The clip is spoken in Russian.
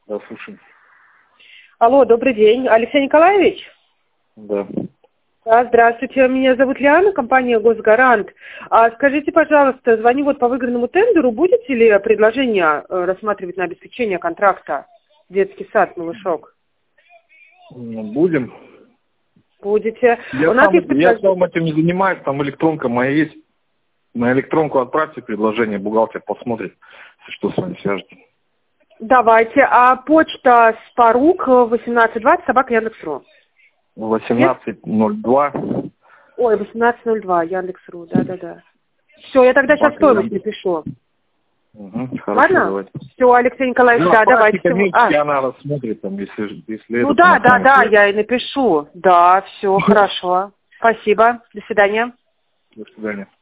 Да, слушай. Алло, добрый день. Алексей Николаевич? Да. Да, здравствуйте. Меня зовут Лиана, компания «Госгарант». Скажите, пожалуйста, звоню вот по выигранному тендеру. Будете ли предложение рассматривать на обеспечение контракта детский сад «Малышок»? Будем. Будете. Я сам этим не занимаюсь, там электронка моя есть. На электронку отправьте предложение, бухгалтер посмотрит, если что, с вами свяжется. Давайте. А почта Спарук 1820 @Яндекс.ру. 1802. Ой, 1802 Яндекс.ру, да. Все, я тогда сейчас стоимость напишу. Угу, хорошо, ладно? давайте. Все, Алексей Николаевич, да, давайте. Она рассмотрит, там, если Ну да, я и напишу. Да, все, хорошо. Спасибо. До свидания. До свидания.